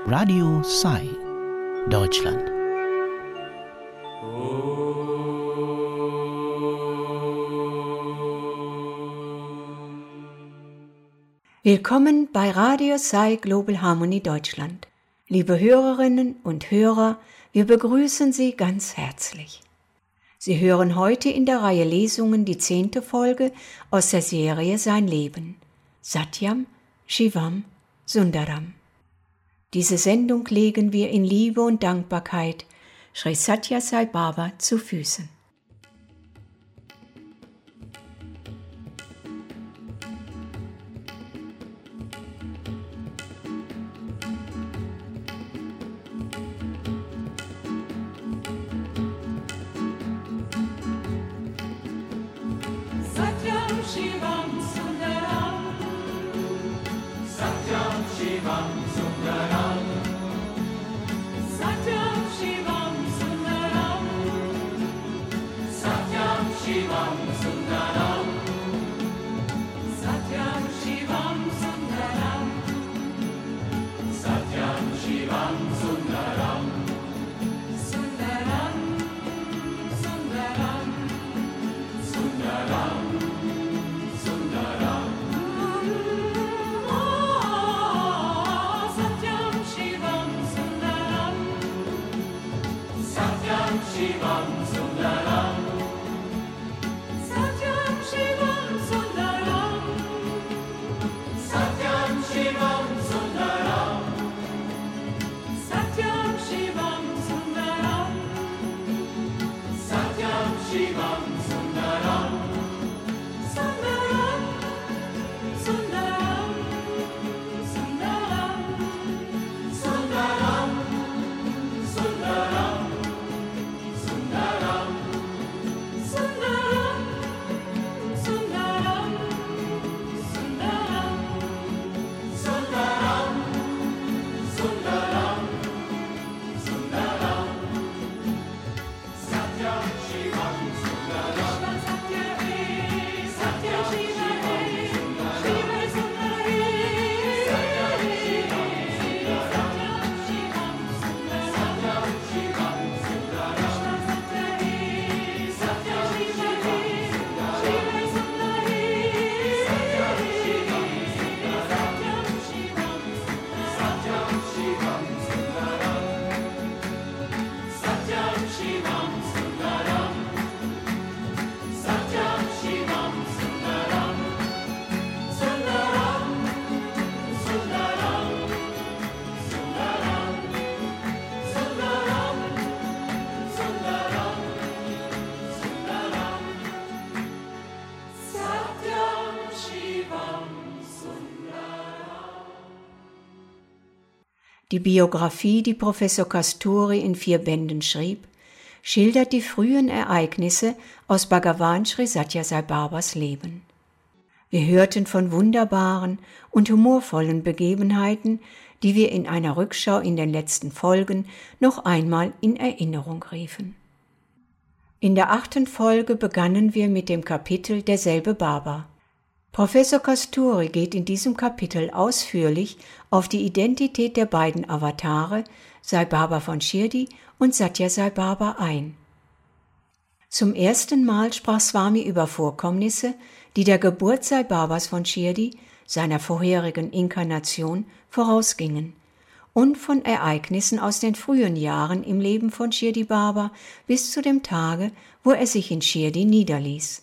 Radio Sai, Deutschland. Willkommen bei Radio Sai Global Harmony Deutschland. Liebe Hörerinnen und Hörer, wir begrüßen Sie ganz herzlich. Sie hören heute in der Reihe Lesungen die 10. Folge aus der Serie Sein Leben. Satyam, Shivam, Sundaram. Diese Sendung legen wir in Liebe und Dankbarkeit Sri Sathya Sai Baba zu Füßen. Die Biografie, die Professor Kasturi in 4 Bänden schrieb, schildert die frühen Ereignisse aus Bhagavan Sri Sathya Sai Babas Leben. Wir hörten von wunderbaren und humorvollen Begebenheiten, die wir in einer Rückschau in den letzten Folgen noch einmal in Erinnerung riefen. In der 8. Folge begannen wir mit dem Kapitel Derselbe Baba. Professor Kasturi geht in diesem Kapitel ausführlich auf die Identität der beiden Avatare, Sai Baba von Shirdi und Sathya Sai Baba ein. Zum ersten Mal sprach Swami über Vorkommnisse, die der Geburt Sai Babas von Shirdi, seiner vorherigen Inkarnation, vorausgingen, und von Ereignissen aus den frühen Jahren im Leben von Shirdi Baba bis zu dem Tage, wo er sich in Shirdi niederließ.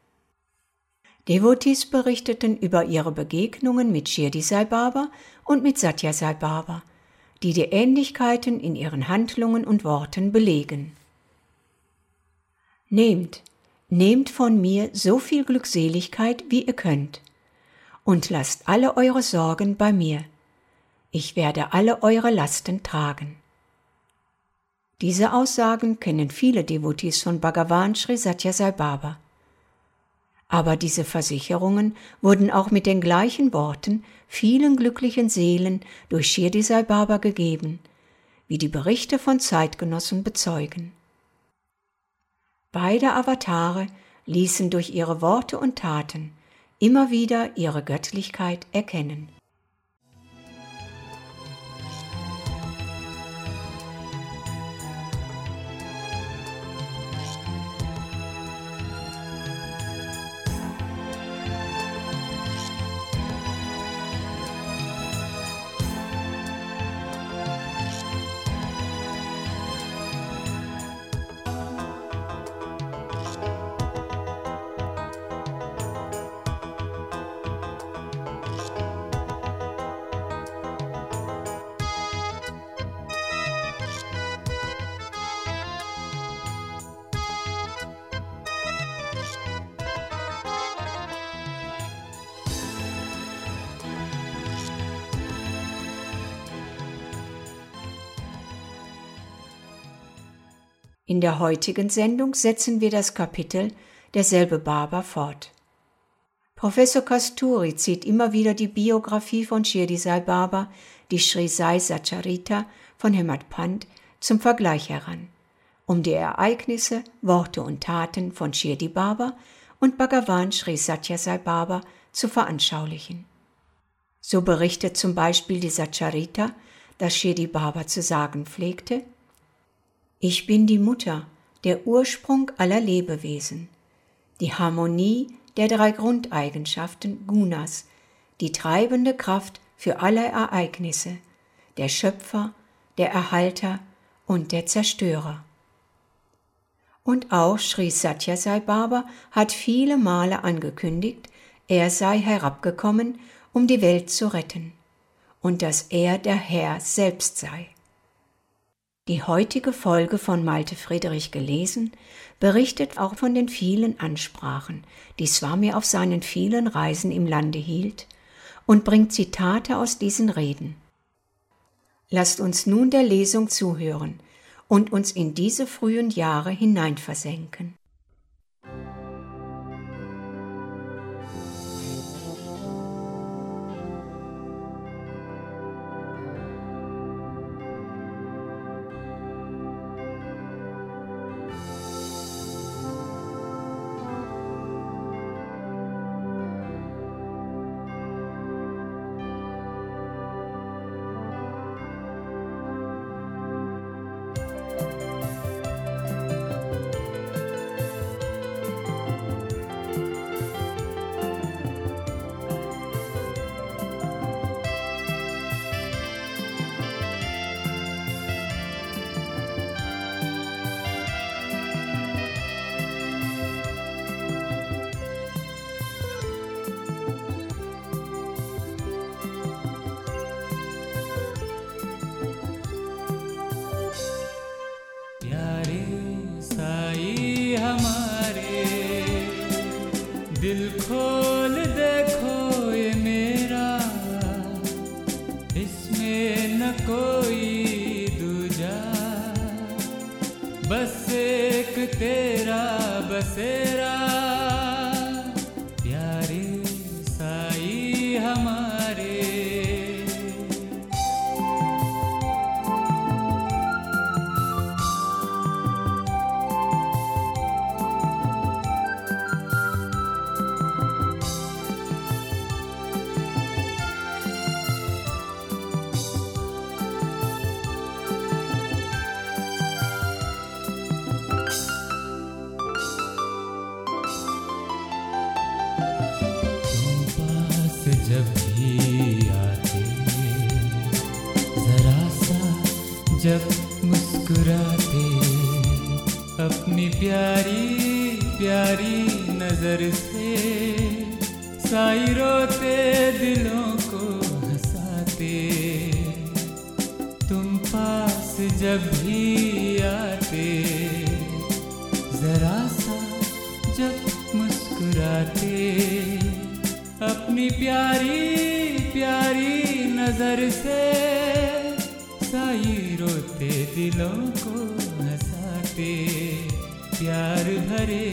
Devotees berichteten über ihre Begegnungen mit Shirdi Sai Baba und mit Sathya Sai Baba, die Ähnlichkeiten in ihren Handlungen und Worten belegen. Nehmt von mir so viel Glückseligkeit, wie ihr könnt, und lasst alle eure Sorgen bei mir. Ich werde alle eure Lasten tragen. Diese Aussagen kennen viele Devotees von Bhagavan Sri Sathya Sai Baba. Aber diese Versicherungen wurden auch mit den gleichen Worten vielen glücklichen Seelen durch Shirdi Sai Baba gegeben, wie die Berichte von Zeitgenossen bezeugen. Beide Avatare ließen durch ihre Worte und Taten immer wieder ihre Göttlichkeit erkennen. In der heutigen Sendung setzen wir das Kapitel Derselbe Baba fort. Professor Kasturi zieht immer wieder die Biografie von Shirdi Sai Baba, die Sri Sai Satcharita von Hemad Pant, zum Vergleich heran, um die Ereignisse, Worte und Taten von Shirdi Baba und Bhagavan Sri Satya Sai Baba zu veranschaulichen. So berichtet zum Beispiel die Satcharita, dass Shirdi Baba zu sagen pflegte: Ich bin die Mutter, der Ursprung aller Lebewesen, die Harmonie der 3 Grundeigenschaften Gunas, die treibende Kraft für alle Ereignisse, der Schöpfer, der Erhalter und der Zerstörer. Und auch Sri Satya Sai Baba hat viele Male angekündigt, er sei herabgekommen, um die Welt zu retten, und dass er der Herr selbst sei. Die heutige Folge von Malte Friedrich gelesen, berichtet auch von den vielen Ansprachen, die Swami auf seinen vielen Reisen im Lande hielt, und bringt Zitate aus diesen Reden. Lasst uns nun der Lesung zuhören und uns in diese frühen Jahre hineinversenken. दिल खोल देखो ये मेरा, इसमें न कोई दूजा, बस एक तेरा बसेरा, प्यारे साई हमारे। जब भी आते जरा सा जब मुस्कुराते, अपनी प्यारी प्यारी नजर से साई रोते दिलों को हंसाते। तुम पास जब भी आते जरा सा जब मुस्कुराते, अपनी प्यारी प्यारी नजर से साई रोते दिलों को हंसाते। प्यार भरे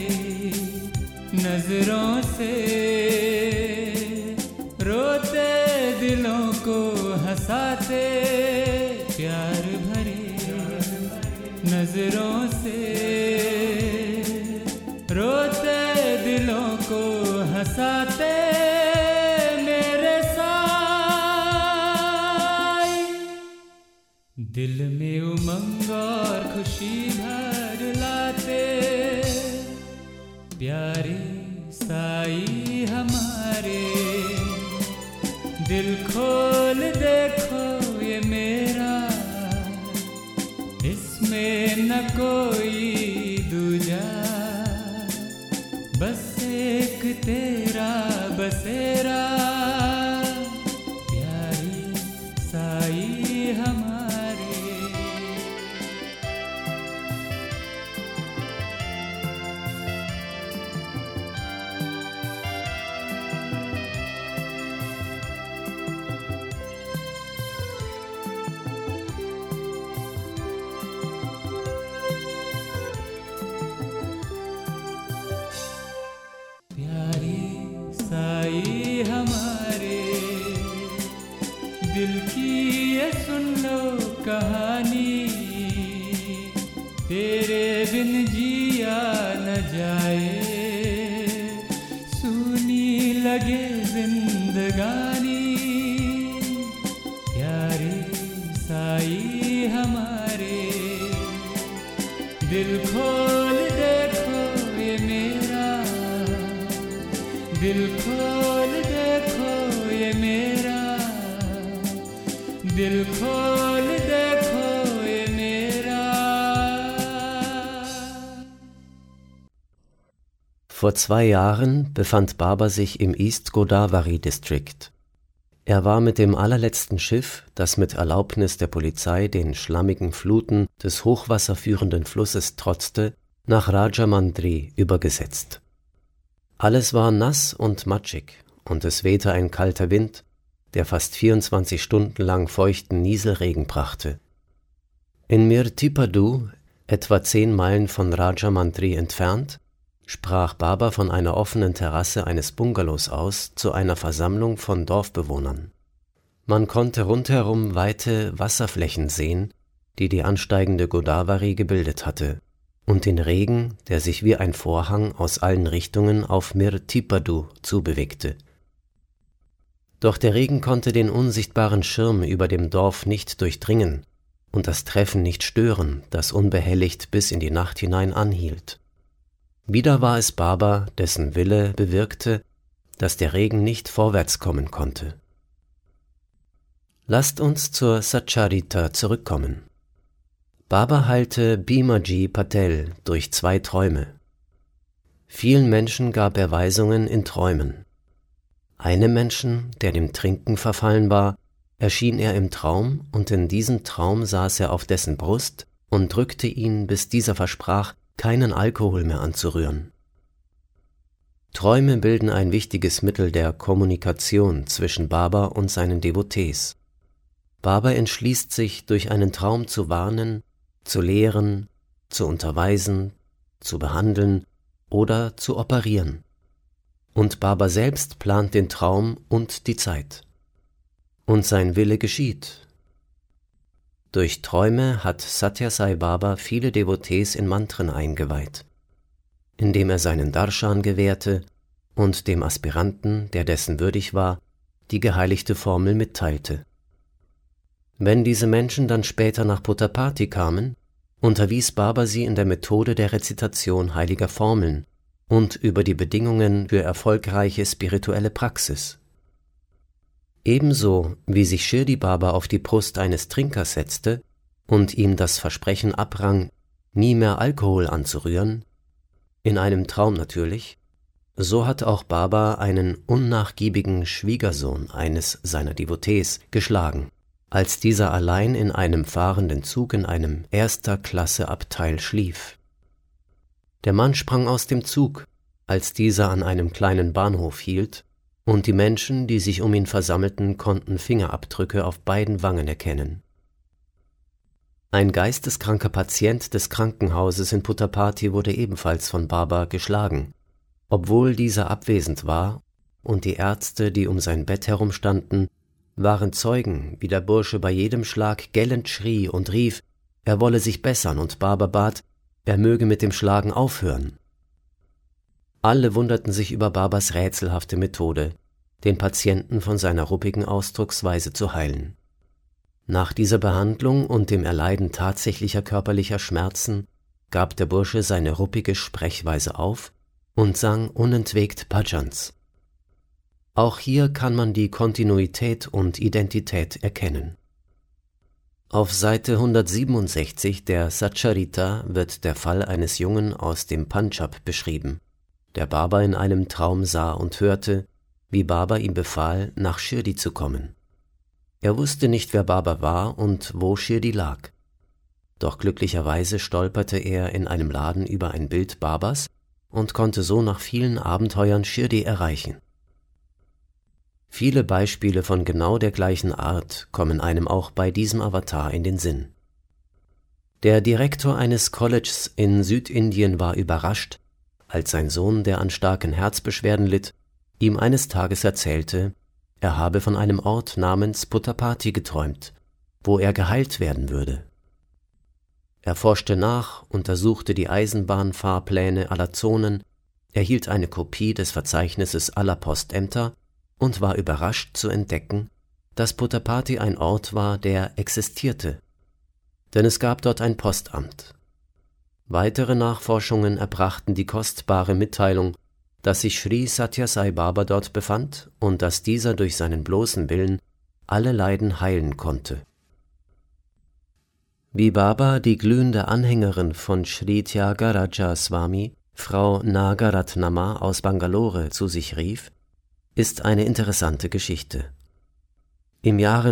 नजरों से रोते दिलों को हंसाते। प्यार भरे नजरों से रोते दिलों को हंसाते। दिल में उमंग और खुशी भर लाते, प्यारे साई हमारे। दिल खोल देखो ये मेरा, इसमें न कोई दूजा, बस एक तेरा बसेरा, प्यारे साई हमारे। कहानी तेरे बिन जिया न जाए सुनी लगे जिंदगानी प्यारे साई हमारे दिल खोल देखो ये मेरा दिल खोल देखो ये मेरा दिल खोल देखो ये मेरा. Vor 2 Jahren befand Baba sich im East Godavari District. Er war mit dem allerletzten Schiff, das mit Erlaubnis der Polizei den schlammigen Fluten des hochwasserführenden Flusses trotzte, nach Rajamandri übergesetzt. Alles war nass und matschig und es wehte ein kalter Wind, der fast 24 Stunden lang feuchten Nieselregen brachte. In Mirtipadu, etwa 10 Meilen von Rajamandri entfernt, sprach Baba von einer offenen Terrasse eines Bungalows aus zu einer Versammlung von Dorfbewohnern. Man konnte rundherum weite Wasserflächen sehen, die die ansteigende Godavari gebildet hatte, und den Regen, der sich wie ein Vorhang aus allen Richtungen auf Mirtipadu zubewegte. Doch der Regen konnte den unsichtbaren Schirm über dem Dorf nicht durchdringen und das Treffen nicht stören, das unbehelligt bis in die Nacht hinein anhielt. Wieder war es Baba, dessen Wille bewirkte, dass der Regen nicht vorwärts kommen konnte. Lasst uns zur Satcharita zurückkommen. Baba heilte Bhimaji Patel durch 2 Träume. Vielen Menschen gab er Weisungen in Träumen. Einem Menschen, der dem Trinken verfallen war, erschien er im Traum, und in diesem Traum saß er auf dessen Brust und drückte ihn, bis dieser versprach, keinen Alkohol mehr anzurühren. Träume bilden ein wichtiges Mittel der Kommunikation zwischen Baba und seinen Devotees. Baba entschließt sich, durch einen Traum zu warnen, zu lehren, zu unterweisen, zu behandeln oder zu operieren. Und Baba selbst plant den Traum und die Zeit. Und sein Wille geschieht. Durch Träume hat Satya Sai Baba viele Devotees in Mantren eingeweiht, indem er seinen Darshan gewährte und dem Aspiranten, der dessen würdig war, die geheiligte Formel mitteilte. Wenn diese Menschen dann später nach Puttapati kamen, unterwies Baba sie in der Methode der Rezitation heiliger Formeln und über die Bedingungen für erfolgreiche spirituelle Praxis. Ebenso wie sich Shirdi Baba auf die Brust eines Trinkers setzte und ihm das Versprechen abrang, nie mehr Alkohol anzurühren, in einem Traum natürlich, so hat auch Baba einen unnachgiebigen Schwiegersohn eines seiner Devotees geschlagen, als dieser allein in einem fahrenden Zug in einem Erster-Klasse-Abteil schlief. Der Mann sprang aus dem Zug, als dieser an einem kleinen Bahnhof hielt, und die Menschen, die sich um ihn versammelten, konnten Fingerabdrücke auf beiden Wangen erkennen. Ein geisteskranker Patient des Krankenhauses in Puttapati wurde ebenfalls von Baba geschlagen, obwohl dieser abwesend war, und die Ärzte, die um sein Bett herumstanden, waren Zeugen, wie der Bursche bei jedem Schlag gellend schrie und rief, er wolle sich bessern, und Baba bat, er möge mit dem Schlagen aufhören. Alle wunderten sich über Babas rätselhafte Methode, den Patienten von seiner ruppigen Ausdrucksweise zu heilen. Nach dieser Behandlung und dem Erleiden tatsächlicher körperlicher Schmerzen gab der Bursche seine ruppige Sprechweise auf und sang unentwegt Bhajans. Auch hier kann man die Kontinuität und Identität erkennen. Auf Seite 167 der Satcharita wird der Fall eines Jungen aus dem Punjab beschrieben, der Baba in einem Traum sah und hörte, wie Baba ihm befahl, nach Shirdi zu kommen. Er wusste nicht, wer Baba war und wo Shirdi lag. Doch glücklicherweise stolperte er in einem Laden über ein Bild Babas und konnte so nach vielen Abenteuern Shirdi erreichen. Viele Beispiele von genau der gleichen Art kommen einem auch bei diesem Avatar in den Sinn. Der Direktor eines Colleges in Südindien war überrascht, als sein Sohn, der an starken Herzbeschwerden litt, ihm eines Tages erzählte, er habe von einem Ort namens Puttapati geträumt, wo er geheilt werden würde. Er forschte nach, untersuchte die Eisenbahnfahrpläne aller Zonen, erhielt eine Kopie des Verzeichnisses aller Postämter und war überrascht zu entdecken, dass Puttaparthi ein Ort war, der existierte, denn es gab dort ein Postamt. Weitere Nachforschungen erbrachten die kostbare Mitteilung, dass sich Sri Sathya Sai Baba dort befand und dass dieser durch seinen bloßen Willen alle Leiden heilen konnte. Wie Baba die glühende Anhängerin von Sri Tyagaraja Swami, Frau Nagaratnama aus Bangalore, zu sich rief, ist eine interessante Geschichte. Im Jahre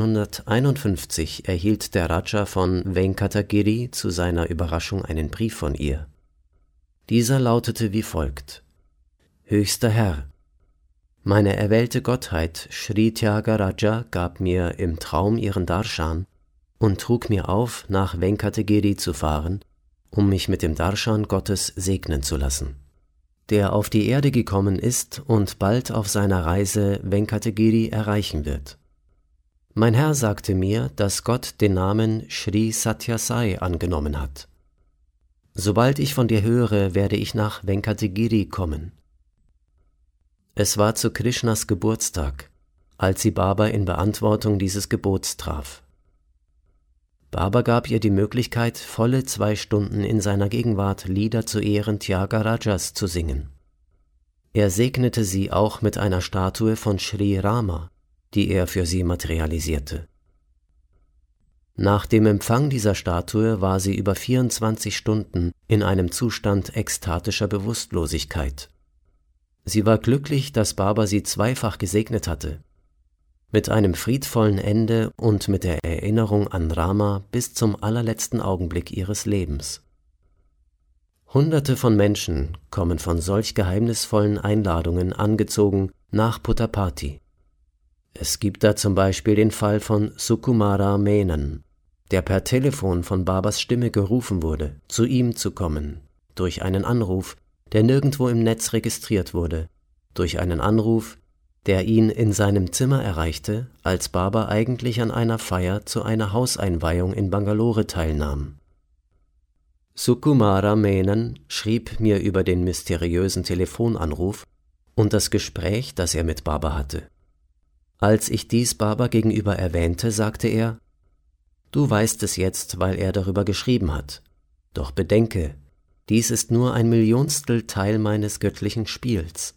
1951 erhielt der Raja von Venkatagiri zu seiner Überraschung einen Brief von ihr. Dieser lautete wie folgt: Höchster Herr, meine erwählte Gottheit Sri Tyagaraja gab mir im Traum ihren Darshan und trug mir auf, nach Venkatagiri zu fahren, um mich mit dem Darshan Gottes segnen zu lassen, der auf die Erde gekommen ist und bald auf seiner Reise Venkatagiri erreichen wird. Mein Herr sagte mir, dass Gott den Namen Sri Sathya Sai angenommen hat. Sobald ich von dir höre, werde ich nach Venkatagiri kommen. Es war zu Krishnas Geburtstag, als sie Baba in Beantwortung dieses Gebots traf. Baba gab ihr die Möglichkeit, volle 2 Stunden in seiner Gegenwart Lieder zu Ehren Tyagarajas zu singen. Er segnete sie auch mit einer Statue von Sri Rama, die er für sie materialisierte. Nach dem Empfang dieser Statue war sie über 24 Stunden in einem Zustand ekstatischer Bewusstlosigkeit. Sie war glücklich, dass Baba sie zweifach gesegnet hatte, mit einem friedvollen Ende und mit der Erinnerung an Rama bis zum allerletzten Augenblick ihres Lebens. Hunderte von Menschen kommen von solch geheimnisvollen Einladungen angezogen nach Puttaparthi. Es gibt da zum Beispiel den Fall von Sukumara Menon, der per Telefon von Babas Stimme gerufen wurde, zu ihm zu kommen, durch einen Anruf, der nirgendwo im Netz registriert wurde, durch einen Anruf, der ihn in seinem Zimmer erreichte, als Baba eigentlich an einer Feier zu einer Hauseinweihung in Bangalore teilnahm. Sukumara Menon schrieb mir über den mysteriösen Telefonanruf und das Gespräch, das er mit Baba hatte. Als ich dies Baba gegenüber erwähnte, sagte er: Du weißt es jetzt, weil er darüber geschrieben hat. Doch bedenke, dies ist nur ein Millionstel Teil meines göttlichen Spiels.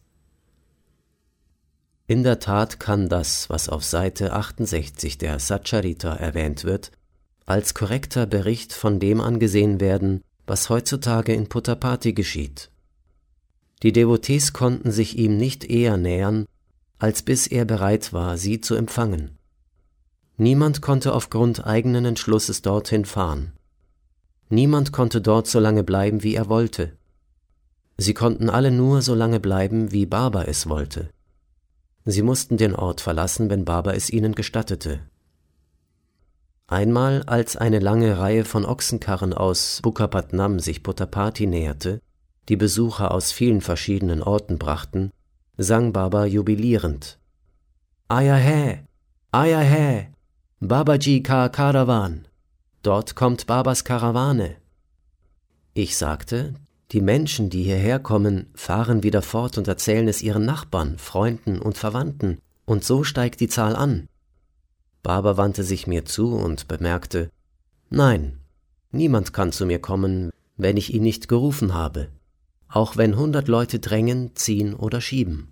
In der Tat kann das, was auf Seite 68 der Satcharita erwähnt wird, als korrekter Bericht von dem angesehen werden, was heutzutage in Puttaparthi geschieht. Die Devotees konnten sich ihm nicht eher nähern, als bis er bereit war, sie zu empfangen. Niemand konnte aufgrund eigenen Entschlusses dorthin fahren. Niemand konnte dort so lange bleiben, wie er wollte. Sie konnten alle nur so lange bleiben, wie Baba es wollte. Sie mussten den Ort verlassen, wenn Baba es ihnen gestattete. Einmal, als eine lange Reihe von Ochsenkarren aus Bukkapatnam sich Puttaparthi näherte, die Besucher aus vielen verschiedenen Orten brachten, sang Baba jubilierend: Aya hai, Babaji ka Karawan, dort kommt Babas Karawane. Ich sagte, die Menschen, die hierher kommen, fahren wieder fort und erzählen es ihren Nachbarn, Freunden und Verwandten, und so steigt die Zahl an. Baba wandte sich mir zu und bemerkte: Nein, niemand kann zu mir kommen, wenn ich ihn nicht gerufen habe, auch wenn 100 Leute drängen, ziehen oder schieben.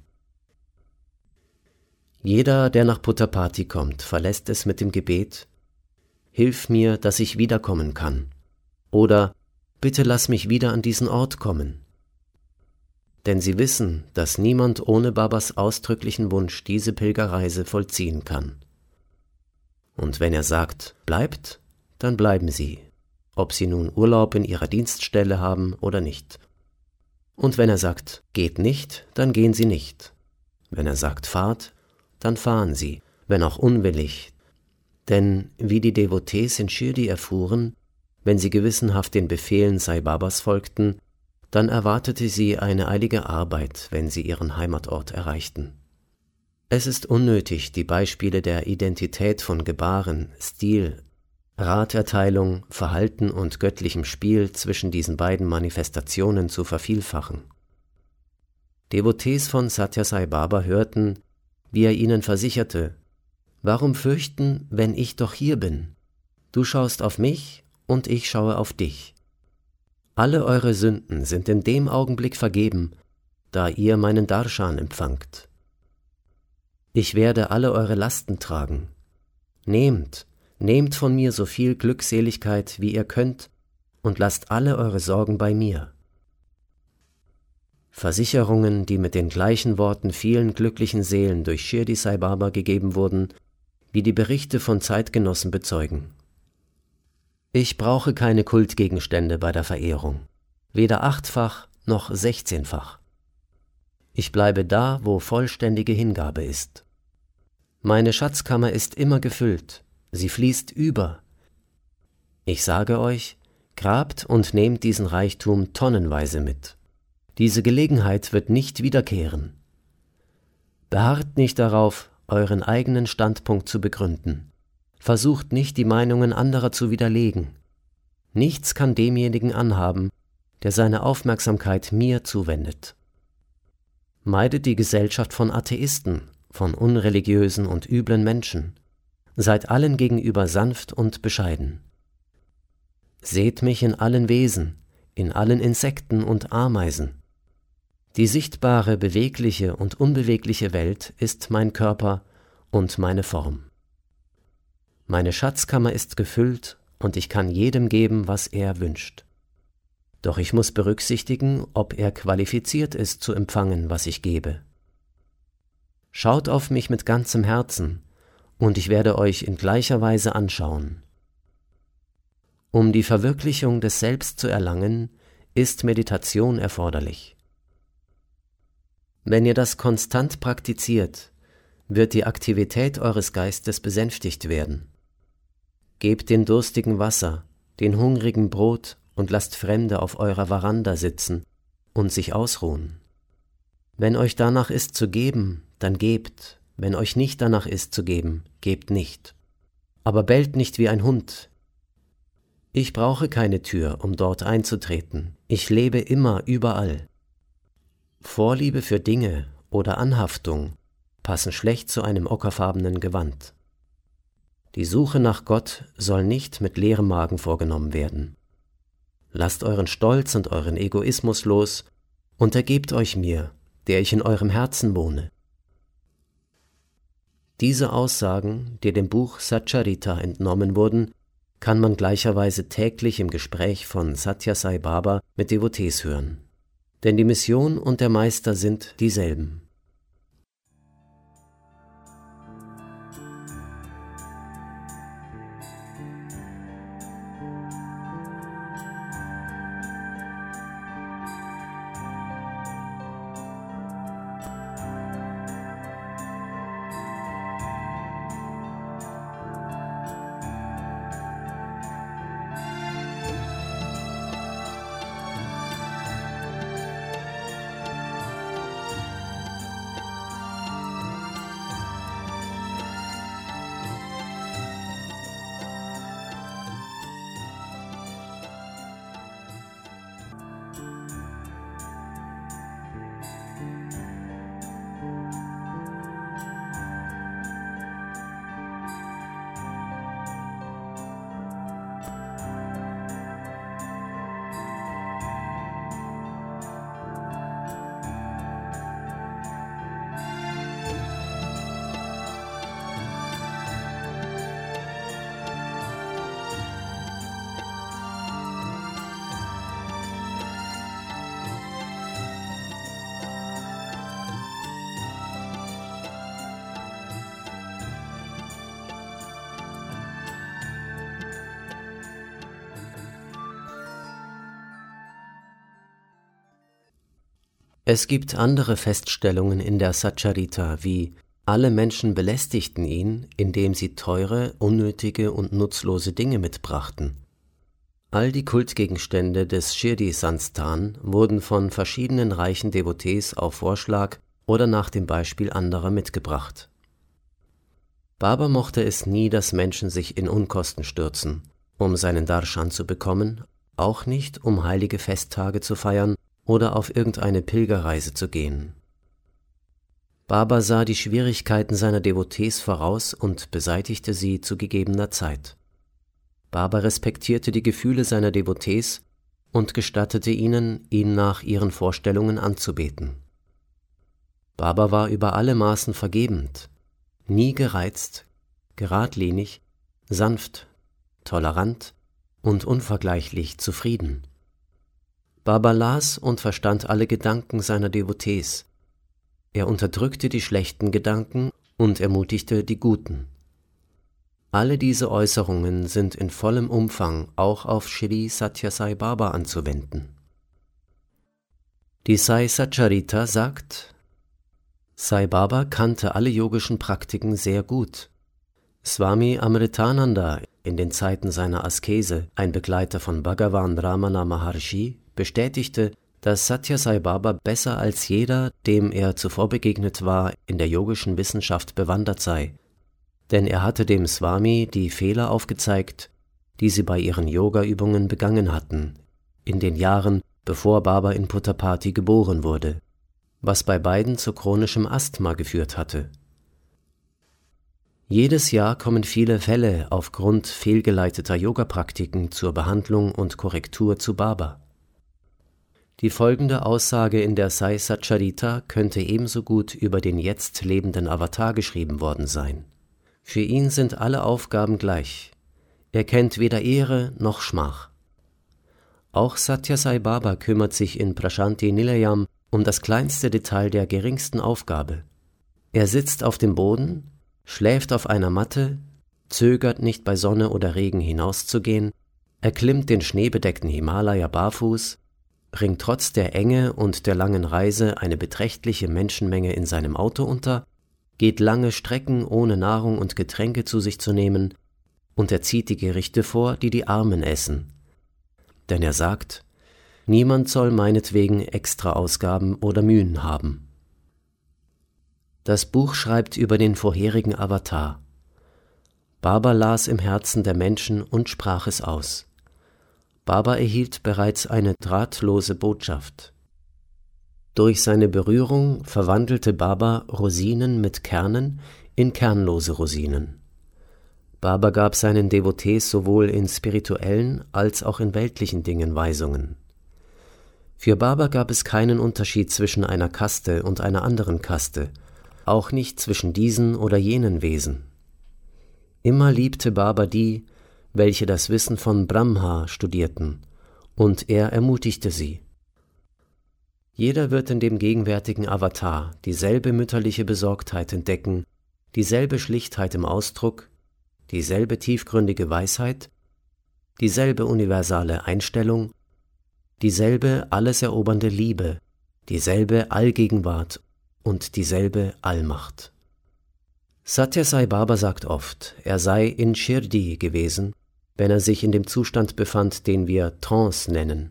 Jeder, der nach Puttaparthi kommt, verlässt es mit dem Gebet: Hilf mir, dass ich wiederkommen kann, oder bitte lass mich wieder an diesen Ort kommen. Denn sie wissen, dass niemand ohne Babas ausdrücklichen Wunsch diese Pilgerreise vollziehen kann. Und wenn er sagt, bleibt, dann bleiben sie, ob sie nun Urlaub in ihrer Dienststelle haben oder nicht. Und wenn er sagt, geht nicht, dann gehen sie nicht. Wenn er sagt, fahrt, dann fahren sie, wenn auch unwillig. Denn wie die Devotees in Shirdi erfuhren, wenn sie gewissenhaft den Befehlen Sai Babas folgten, dann erwartete sie eine eilige Arbeit, wenn sie ihren Heimatort erreichten. Es ist unnötig, die Beispiele der Identität von Gebaren, Stil, Raterteilung, Verhalten und göttlichem Spiel zwischen diesen beiden Manifestationen zu vervielfachen. Devotees von Sathya Sai Baba hörten, wie er ihnen versicherte: Warum fürchten, wenn ich doch hier bin? Du schaust auf mich und ich schaue auf dich. Alle eure Sünden sind in dem Augenblick vergeben, da ihr meinen Darshan empfangt. Ich werde alle eure Lasten tragen. Nehmt von mir so viel Glückseligkeit, wie ihr könnt, und lasst alle eure Sorgen bei mir. Versicherungen, die mit den gleichen Worten vielen glücklichen Seelen durch Shirdi Sai Baba gegeben wurden, wie die Berichte von Zeitgenossen bezeugen. Ich brauche keine Kultgegenstände bei der Verehrung, weder 8-fach noch 16-fach. Ich bleibe da, wo vollständige Hingabe ist. Meine Schatzkammer ist immer gefüllt, sie fließt über. Ich sage euch, grabt und nehmt diesen Reichtum tonnenweise mit. Diese Gelegenheit wird nicht wiederkehren. Beharrt nicht darauf, euren eigenen Standpunkt zu begründen. Versucht nicht, die Meinungen anderer zu widerlegen. Nichts kann demjenigen anhaben, der seine Aufmerksamkeit mir zuwendet. Meidet die Gesellschaft von Atheisten, von unreligiösen und üblen Menschen. Seid allen gegenüber sanft und bescheiden. Seht mich in allen Wesen, in allen Insekten und Ameisen. Die sichtbare, bewegliche und unbewegliche Welt ist mein Körper und meine Form. Meine Schatzkammer ist gefüllt und ich kann jedem geben, was er wünscht. Doch ich muss berücksichtigen, ob er qualifiziert ist zu empfangen, was ich gebe. Schaut auf mich mit ganzem Herzen, und ich werde euch in gleicher Weise anschauen. Um die Verwirklichung des Selbst zu erlangen, ist Meditation erforderlich. Wenn ihr das konstant praktiziert, wird die Aktivität eures Geistes besänftigt werden. Gebt den Durstigen Wasser, den Hungrigen Brot und lasst Fremde auf eurer Veranda sitzen und sich ausruhen. Wenn euch danach ist zu geben, dann gebt, wenn euch nicht danach ist zu geben, gebt nicht. Aber bellt nicht wie ein Hund. Ich brauche keine Tür, um dort einzutreten. Ich lebe immer überall. Vorliebe für Dinge oder Anhaftung passen schlecht zu einem ockerfarbenen Gewand. Die Suche nach Gott soll nicht mit leerem Magen vorgenommen werden. Lasst euren Stolz und euren Egoismus los und ergebt euch mir, der ich in eurem Herzen wohne. Diese Aussagen, die dem Buch Satcharita entnommen wurden, kann man gleicherweise täglich im Gespräch von Sathya Sai Baba mit Devotees hören. Denn die Mission und der Meister sind dieselben. Es gibt andere Feststellungen in der Satcharita, wie alle Menschen belästigten ihn, indem sie teure, unnötige und nutzlose Dinge mitbrachten. All die Kultgegenstände des Shirdi Sansthan wurden von verschiedenen reichen Devotees auf Vorschlag oder nach dem Beispiel anderer mitgebracht. Baba mochte es nie, dass Menschen sich in Unkosten stürzen, um seinen Darshan zu bekommen, auch nicht, um heilige Festtage zu feiern oder auf irgendeine Pilgerreise zu gehen. Baba sah die Schwierigkeiten seiner Devotees voraus und beseitigte sie zu gegebener Zeit. Baba respektierte die Gefühle seiner Devotees und gestattete ihnen, ihn nach ihren Vorstellungen anzubeten. Baba war über alle Maßen vergebend, nie gereizt, geradlinig, sanft, tolerant und unvergleichlich zufrieden. Baba las und verstand alle Gedanken seiner Devotees. Er unterdrückte die schlechten Gedanken und ermutigte die guten. Alle diese Äußerungen sind in vollem Umfang auch auf Shri Sathya Sai Baba anzuwenden. Die Sai Satcharita sagt, Sai Baba kannte alle yogischen Praktiken sehr gut. Swami Amritananda, in den Zeiten seiner Askese, ein Begleiter von Bhagavan Ramana Maharshi, bestätigte, dass Sathya Sai Baba besser als jeder, dem er zuvor begegnet war, in der yogischen Wissenschaft bewandert sei, denn er hatte dem Swami die Fehler aufgezeigt, die sie bei ihren Yoga-Übungen begangen hatten, in den Jahren, bevor Baba in Puttapati geboren wurde, was bei beiden zu chronischem Asthma geführt hatte. Jedes Jahr kommen viele Fälle aufgrund fehlgeleiteter Yoga-Praktiken zur Behandlung und Korrektur zu Baba. Die folgende Aussage in der Sai Satcharita könnte ebenso gut über den jetzt lebenden Avatar geschrieben worden sein. Für ihn sind alle Aufgaben gleich. Er kennt weder Ehre noch Schmach. Auch Sathya Sai Baba kümmert sich in Prashanti Nilayam um das kleinste Detail der geringsten Aufgabe. Er sitzt auf dem Boden, schläft auf einer Matte, zögert nicht bei Sonne oder Regen hinauszugehen, erklimmt den schneebedeckten Himalaya barfuß, bringt trotz der Enge und der langen Reise eine beträchtliche Menschenmenge in seinem Auto unter, geht lange Strecken ohne Nahrung und Getränke zu sich zu nehmen, und er zieht die Gerichte vor, die die Armen essen. Denn er sagt, niemand soll meinetwegen Extraausgaben oder Mühen haben. Das Buch schreibt über den vorherigen Avatar. Baba las im Herzen der Menschen und sprach es aus. Baba erhielt bereits eine drahtlose Botschaft. Durch seine Berührung verwandelte Baba Rosinen mit Kernen in kernlose Rosinen. Baba gab seinen Devotees sowohl in spirituellen als auch in weltlichen Dingen Weisungen. Für Baba gab es keinen Unterschied zwischen einer Kaste und einer anderen Kaste, auch nicht zwischen diesen oder jenen Wesen. Immer liebte Baba die, welche das Wissen von Brahma studierten, und er ermutigte sie. Jeder wird in dem gegenwärtigen Avatar dieselbe mütterliche Besorgtheit entdecken, dieselbe Schlichtheit im Ausdruck, dieselbe tiefgründige Weisheit, dieselbe universale Einstellung, dieselbe alles erobernde Liebe, dieselbe Allgegenwart und dieselbe Allmacht. Sathya Sai Baba sagt oft, er sei in Shirdi gewesen, wenn er sich in dem Zustand befand, den wir Trance nennen.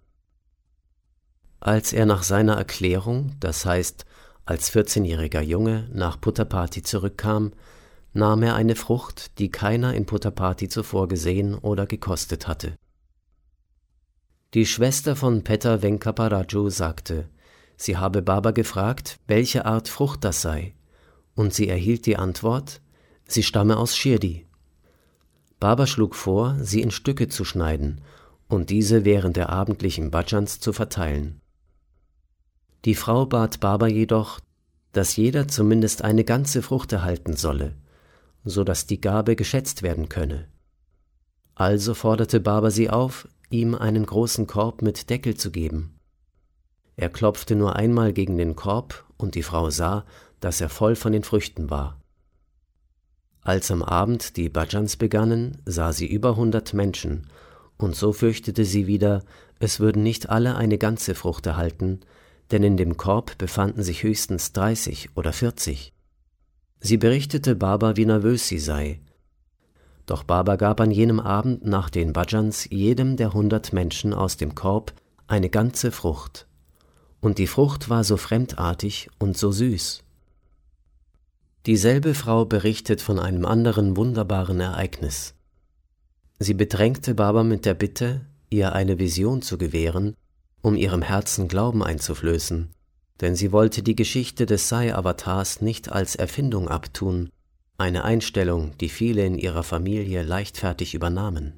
Als er nach seiner Erklärung, das heißt als 14-jähriger Junge, nach Puttapati zurückkam, nahm er eine Frucht, die keiner in Puttapati zuvor gesehen oder gekostet hatte. Die Schwester von Petta Venkaparaju sagte, sie habe Baba gefragt, welche Art Frucht das sei, und sie erhielt die Antwort, sie stamme aus Shirdi. Baba schlug vor, sie in Stücke zu schneiden und diese während der abendlichen Bhajans zu verteilen. Die Frau bat Baba jedoch, dass jeder zumindest eine ganze Frucht erhalten solle, so dass die Gabe geschätzt werden könne. Also forderte Baba sie auf, ihm einen großen Korb mit Deckel zu geben. Er klopfte nur einmal gegen den Korb und die Frau sah, dass er voll von den Früchten war. Als am Abend die Bhajans begannen, sah sie über 100 Menschen, und so fürchtete sie wieder, es würden nicht alle eine ganze Frucht erhalten, denn in dem Korb befanden sich höchstens 30 oder 40. Sie berichtete Baba, wie nervös sie sei. Doch Baba gab an jenem Abend nach den Bhajans jedem der 100 Menschen aus dem Korb eine ganze Frucht. und die Frucht war so fremdartig und so süß. Dieselbe Frau berichtet von einem anderen wunderbaren Ereignis. Sie bedrängte Baba mit der Bitte, ihr eine Vision zu gewähren, um ihrem Herzen Glauben einzuflößen, denn sie wollte die Geschichte des Sai-Avatars nicht als Erfindung abtun, eine Einstellung, die viele in ihrer Familie leichtfertig übernahmen.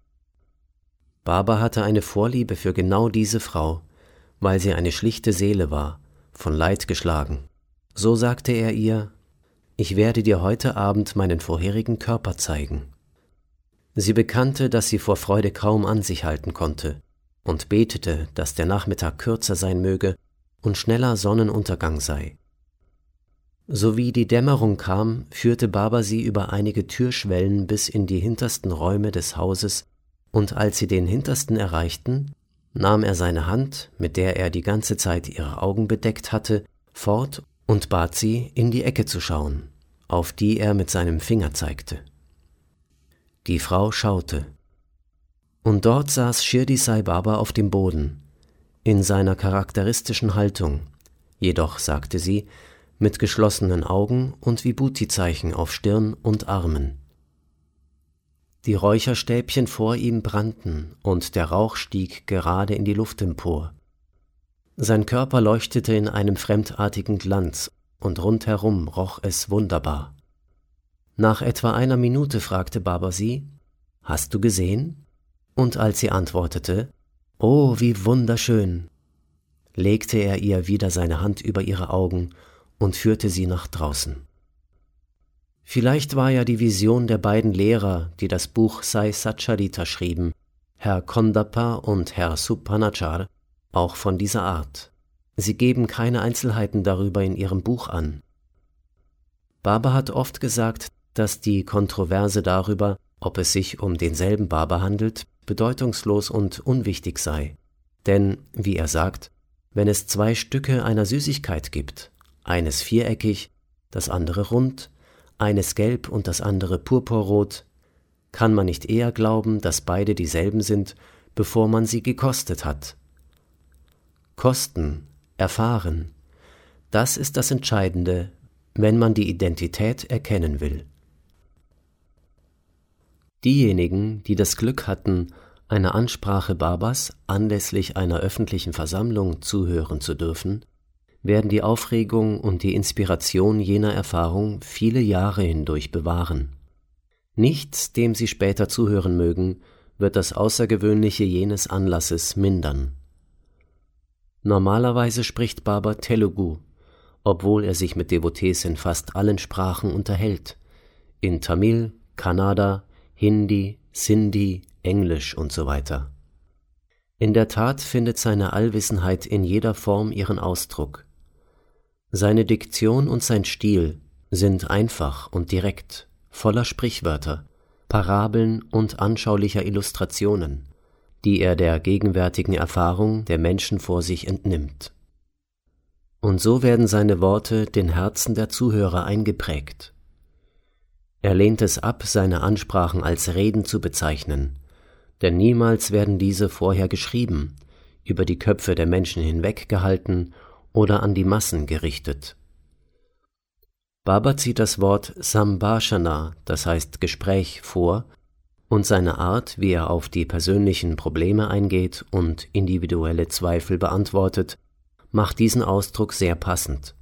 Baba hatte eine Vorliebe für genau diese Frau, weil sie eine schlichte Seele war, von Leid geschlagen. So sagte er ihr: Ich werde dir heute Abend meinen vorherigen Körper zeigen. Sie bekannte, dass sie vor Freude kaum an sich halten konnte und betete, dass der Nachmittag kürzer sein möge und schneller Sonnenuntergang sei. Sowie die Dämmerung kam, führte Baba sie über einige Türschwellen bis in die hintersten Räume des Hauses, und als sie den hintersten erreichten, nahm er seine Hand, mit der er die ganze Zeit ihre Augen bedeckt hatte, fort und bat sie, in die Ecke zu schauen, auf die er mit seinem Finger zeigte. Die Frau schaute, und dort saß Shirdi Sai Baba auf dem Boden, in seiner charakteristischen Haltung, jedoch, sagte sie, mit geschlossenen Augen und Vibhuti-Zeichen auf Stirn und Armen. Die Räucherstäbchen vor ihm brannten und der Rauch stieg gerade in die Luft empor. Sein Körper leuchtete in einem fremdartigen Glanz und rundherum roch es wunderbar. Nach etwa einer Minute fragte Baba sie: »Hast du gesehen?« Und als sie antwortete: »Oh, wie wunderschön«, legte er ihr wieder seine Hand über ihre Augen und führte sie nach draußen. Vielleicht war ja die Vision der beiden Lehrer, die das Buch Sai Satcharita schrieben, Herr Kondappa und Herr Supanachar, auch von dieser Art. Sie geben keine Einzelheiten darüber in ihrem Buch an. Baba hat oft gesagt, dass die Kontroverse darüber, ob es sich um denselben Baba handelt, bedeutungslos und unwichtig sei. Denn, wie er sagt, wenn es 2 Stücke einer Süßigkeit gibt, eines viereckig, das andere rund, eines gelb und das andere purpurrot, kann man nicht eher glauben, dass beide dieselben sind, bevor man sie gekostet hat. Kosten, erfahren, das ist das Entscheidende, wenn man die Identität erkennen will. Diejenigen, die das Glück hatten, einer Ansprache Babas anlässlich einer öffentlichen Versammlung zuhören zu dürfen, werden die Aufregung und die Inspiration jener Erfahrung viele Jahre hindurch bewahren. Nichts, dem sie später zuhören mögen, wird das Außergewöhnliche jenes Anlasses mindern. Normalerweise spricht Baba Telugu, obwohl er sich mit Devotees in fast allen Sprachen unterhält, in Tamil, Kannada, Hindi, Sindhi, Englisch und so weiter. In der Tat findet seine Allwissenheit in jeder Form ihren Ausdruck. Seine Diktion und sein Stil sind einfach und direkt, voller Sprichwörter, Parabeln und anschaulicher Illustrationen, die er der gegenwärtigen Erfahrung der Menschen vor sich entnimmt. Und so werden seine Worte den Herzen der Zuhörer eingeprägt. Er lehnt es ab, seine Ansprachen als Reden zu bezeichnen, denn niemals werden diese vorher geschrieben, über die Köpfe der Menschen hinweggehalten oder an die Massen gerichtet. Baba zieht das Wort Sambhashana, das heißt Gespräch, vor, und seine Art, wie er auf die persönlichen Probleme eingeht und individuelle Zweifel beantwortet, macht diesen Ausdruck sehr passend.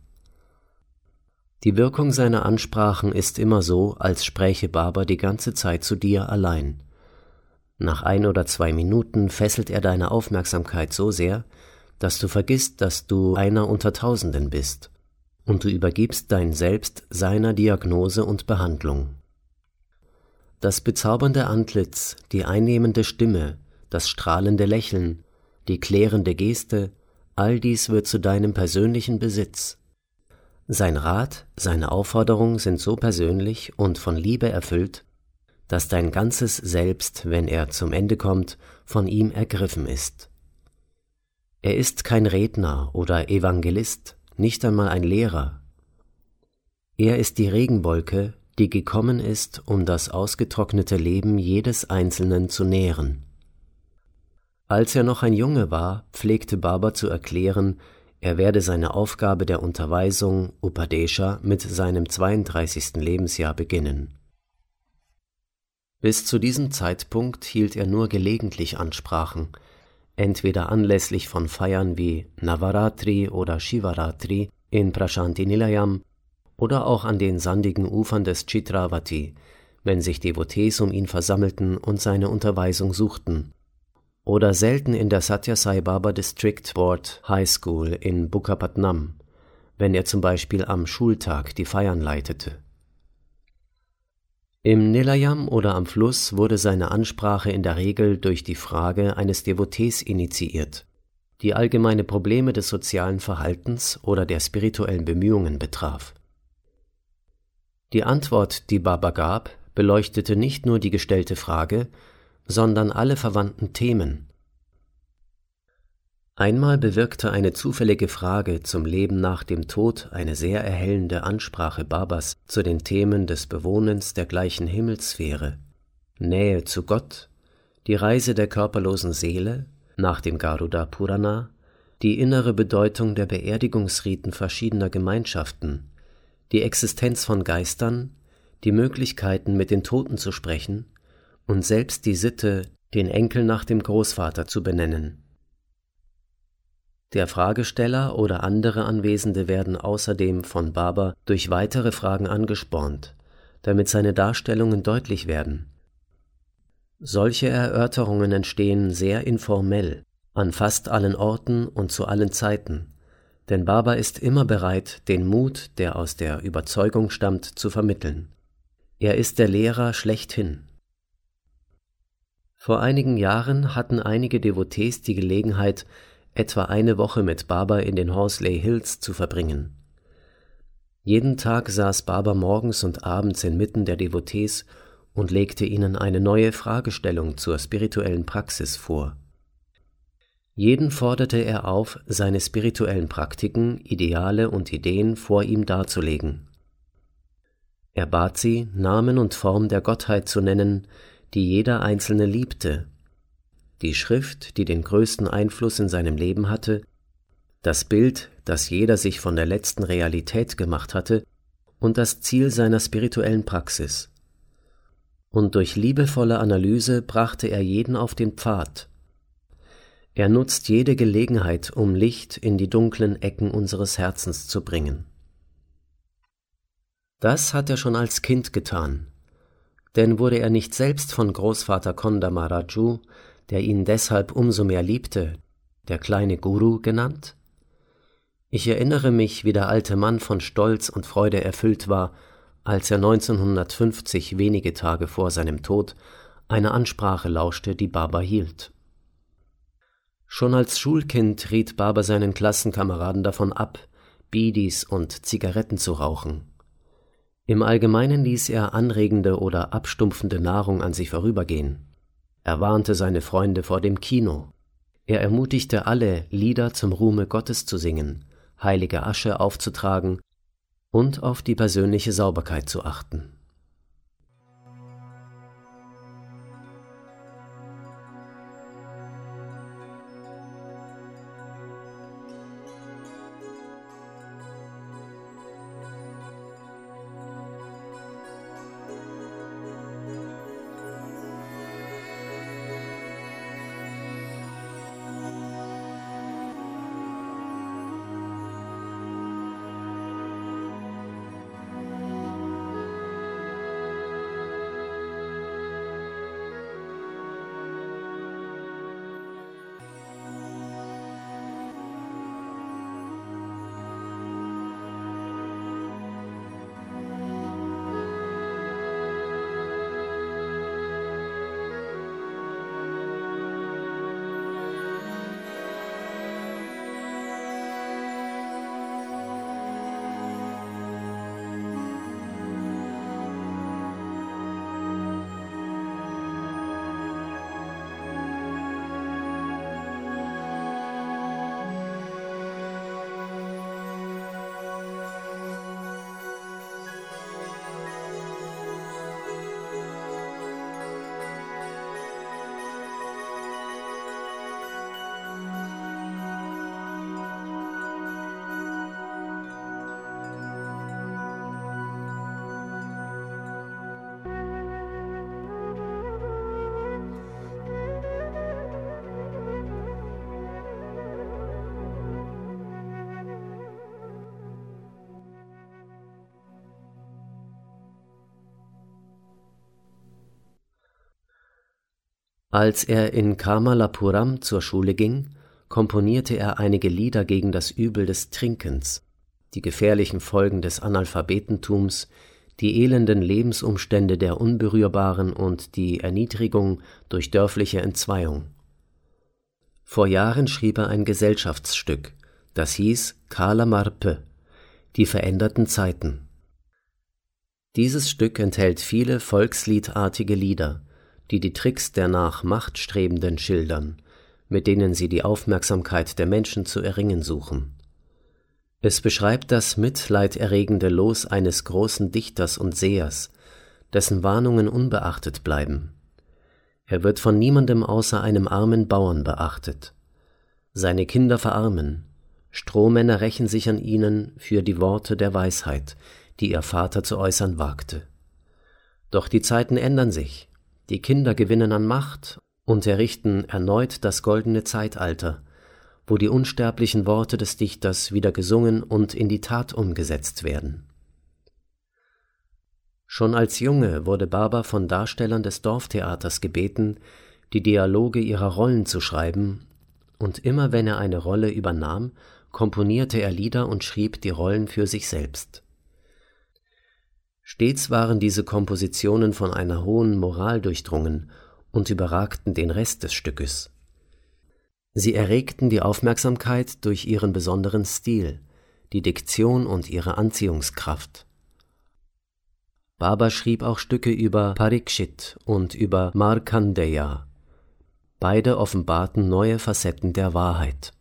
Die Wirkung seiner Ansprachen ist immer so, als spräche Baba die ganze Zeit zu dir allein. Nach 1 oder 2 Minuten fesselt er deine Aufmerksamkeit so sehr, dass du vergisst, dass du einer unter Tausenden bist, und du übergibst dein Selbst seiner Diagnose und Behandlung. Das bezaubernde Antlitz, die einnehmende Stimme, das strahlende Lächeln, die klärende Geste, all dies wird zu deinem persönlichen Besitz. Sein Rat, seine Aufforderung sind so persönlich und von Liebe erfüllt, dass dein ganzes Selbst, wenn er zum Ende kommt, von ihm ergriffen ist. Er ist kein Redner oder Evangelist, nicht einmal ein Lehrer. Er ist die Regenwolke, die gekommen ist, um das ausgetrocknete Leben jedes Einzelnen zu nähren. Als er noch ein Junge war, pflegte Baba zu erklären, Er werde seine Aufgabe der Unterweisung Upadesha mit seinem 32. Lebensjahr beginnen. Bis zu diesem Zeitpunkt hielt er nur gelegentlich Ansprachen, entweder anlässlich von Feiern wie Navaratri oder Shivaratri in Prashanti Nilayam oder auch an den sandigen Ufern des Chitravati, wenn sich Devotees um ihn versammelten und seine Unterweisung suchten, oder selten in der Satya Sai Baba District Board High School in Bukkapatnam, wenn er zum Beispiel am Schultag die Feiern leitete. Im Nilayam oder am Fluss wurde seine Ansprache in der Regel durch die Frage eines Devotees initiiert, die allgemeine Probleme des sozialen Verhaltens oder der spirituellen Bemühungen betraf. Die Antwort, die Baba gab, beleuchtete nicht nur die gestellte Frage, sondern alle verwandten Themen. Einmal bewirkte eine zufällige Frage zum Leben nach dem Tod eine sehr erhellende Ansprache Babas zu den Themen des Bewohnens der gleichen Himmelssphäre, Nähe zu Gott, die Reise der körperlosen Seele nach dem Garuda Purana, die innere Bedeutung der Beerdigungsriten verschiedener Gemeinschaften, die Existenz von Geistern, die Möglichkeiten, mit den Toten zu sprechen und selbst die Sitte, den Enkel nach dem Großvater zu benennen. Der Fragesteller oder andere Anwesende werden außerdem von Baba durch weitere Fragen angespornt, damit seine Darstellungen deutlich werden. Solche Erörterungen entstehen sehr informell, an fast allen Orten und zu allen Zeiten, denn Baba ist immer bereit, den Mut, der aus der Überzeugung stammt, zu vermitteln. Er ist der Lehrer schlechthin. Vor einigen Jahren hatten einige Devotees die Gelegenheit, etwa eine Woche mit Baba in den Horsley Hills zu verbringen. Jeden Tag saß Baba morgens und abends inmitten der Devotees und legte ihnen eine neue Fragestellung zur spirituellen Praxis vor. Jeden forderte er auf, seine spirituellen Praktiken, Ideale und Ideen vor ihm darzulegen. Er bat sie, Namen und Form der Gottheit zu nennen, die jeder Einzelne liebte, die Schrift, die den größten Einfluss in seinem Leben hatte, das Bild, das jeder sich von der letzten Realität gemacht hatte, und das Ziel seiner spirituellen Praxis. Und durch liebevolle Analyse brachte er jeden auf den Pfad. Er nutzt jede Gelegenheit, um Licht in die dunklen Ecken unseres Herzens zu bringen. Das hat er schon als Kind getan. Denn wurde er nicht selbst von Großvater Konda Maharaju, der ihn deshalb umso mehr liebte, der kleine Guru genannt? Ich erinnere mich, wie der alte Mann von Stolz und Freude erfüllt war, als er 1950, wenige Tage vor seinem Tod, eine Ansprache lauschte, die Baba hielt. Schon als Schulkind riet Baba seinen Klassenkameraden davon ab, Bidis und Zigaretten zu rauchen. Im Allgemeinen ließ er anregende oder abstumpfende Nahrung an sich vorübergehen. Er warnte seine Freunde vor dem Kino. Er ermutigte alle, Lieder zum Ruhme Gottes zu singen, heilige Asche aufzutragen und auf die persönliche Sauberkeit zu achten. Als er in Kamalapuram zur Schule ging, komponierte er einige Lieder gegen das Übel des Trinkens, die gefährlichen Folgen des Analphabetentums, die elenden Lebensumstände der Unberührbaren und die Erniedrigung durch dörfliche Entzweiung. Vor Jahren schrieb er ein Gesellschaftsstück, das hieß Kala Marpe, die veränderten Zeiten. Dieses Stück enthält viele volksliedartige Lieder, die die Tricks der nach Macht Strebenden schildern, mit denen sie die Aufmerksamkeit der Menschen zu erringen suchen. Es beschreibt das mitleiderregende Los eines großen Dichters und Sehers, dessen Warnungen unbeachtet bleiben. Er wird von niemandem außer einem armen Bauern beachtet. Seine Kinder verarmen, Strohmänner rächen sich an ihnen für die Worte der Weisheit, die ihr Vater zu äußern wagte. Doch die Zeiten ändern sich, die Kinder gewinnen an Macht und errichten erneut das goldene Zeitalter, wo die unsterblichen Worte des Dichters wieder gesungen und in die Tat umgesetzt werden. Schon als Junge wurde Baba von Darstellern des Dorftheaters gebeten, die Dialoge ihrer Rollen zu schreiben, und immer wenn er eine Rolle übernahm, komponierte er Lieder und schrieb die Rollen für sich selbst. Stets waren diese Kompositionen von einer hohen Moral durchdrungen und überragten den Rest des Stückes. Sie erregten die Aufmerksamkeit durch ihren besonderen Stil, die Diktion und ihre Anziehungskraft. Baba schrieb auch Stücke über Parikshit und über Markandeya. Beide offenbarten neue Facetten der Wahrheit.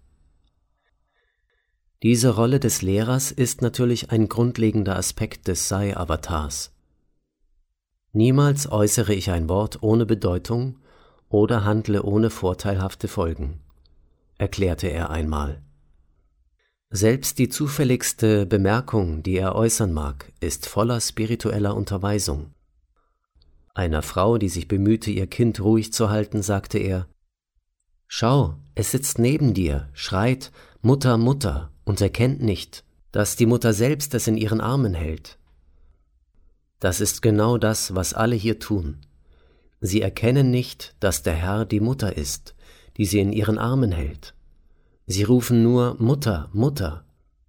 Diese Rolle des Lehrers ist natürlich ein grundlegender Aspekt des Sai-Avatars. Niemals äußere ich ein Wort ohne Bedeutung oder handle ohne vorteilhafte Folgen, erklärte er einmal. Selbst die zufälligste Bemerkung, die er äußern mag, ist voller spiritueller Unterweisung. Einer Frau, die sich bemühte, ihr Kind ruhig zu halten, sagte er: »Schau, es sitzt neben dir, schreit »Mutter, Mutter« und erkennt nicht, dass die Mutter selbst es in ihren Armen hält.« Das ist genau das, was alle hier tun. Sie erkennen nicht, dass der Herr die Mutter ist, die sie in ihren Armen hält. Sie rufen nur »Mutter, Mutter«.